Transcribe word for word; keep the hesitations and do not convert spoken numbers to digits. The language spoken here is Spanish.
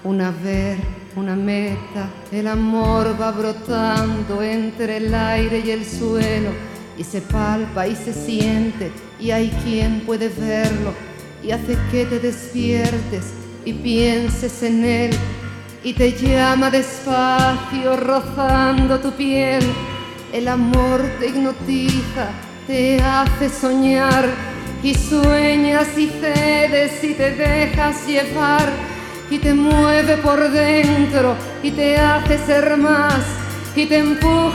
una ver, una meta, el amor va brotando entre el aire y el suelo y se palpa y se siente y hay quien puede verlo y hace que te despiertes y pienses en él y te llama despacio rozando tu piel. El amor te hipnotiza, te hace soñar y sueñas y cedes y te dejas llevar y te mueve por dentro y te hace ser más y te empuja